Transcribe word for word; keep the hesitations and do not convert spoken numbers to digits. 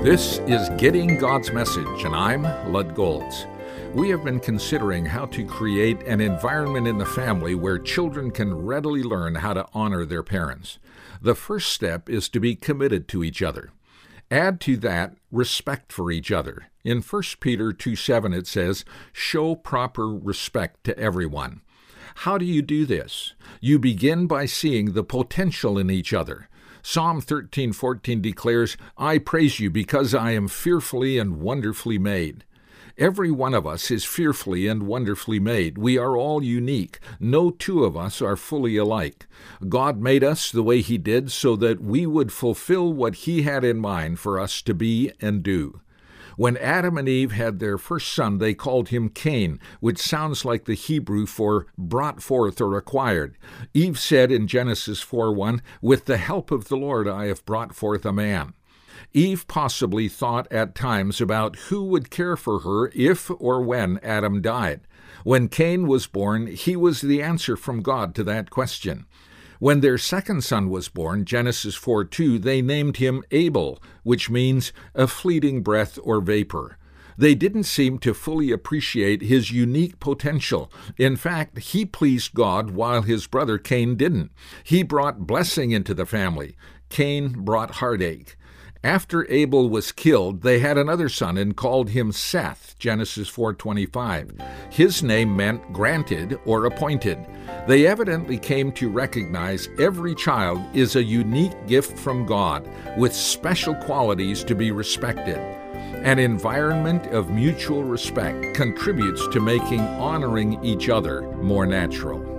This is Getting God's Message, and I'm Lud Golds. We have been considering how to create an environment in the family where children can readily learn how to honor their parents. The first step is to be committed to each other. Add to that respect for each other. In First Peter two seven it says, "Show proper respect to everyone." How do you do this? You begin by seeing the potential in each other. Psalm thirteen fourteen declares, "I praise you because I am fearfully and wonderfully made." Every one of us is fearfully and wonderfully made. We are all unique. No two of us are fully alike. God made us the way He did so that we would fulfill what He had in mind for us to be and do. When Adam and Eve had their first son, they called him Cain, which sounds like the Hebrew for brought forth or acquired. Eve said in Genesis four one, "With the help of the Lord I have brought forth a man." Eve possibly thought at times about who would care for her if or when Adam died. When Cain was born, he was the answer from God to that question. When their second son was born, Genesis four two, they named him Abel, which means a fleeting breath or vapor. They didn't seem to fully appreciate his unique potential. In fact, he pleased God while his brother Cain didn't. He brought blessing into the family. Cain brought heartache. After Abel was killed, they had another son and called him Seth, Genesis four twenty-five. His name meant granted or appointed. They evidently came to recognize every child is a unique gift from God with special qualities to be respected. An environment of mutual respect contributes to making honoring each other more natural.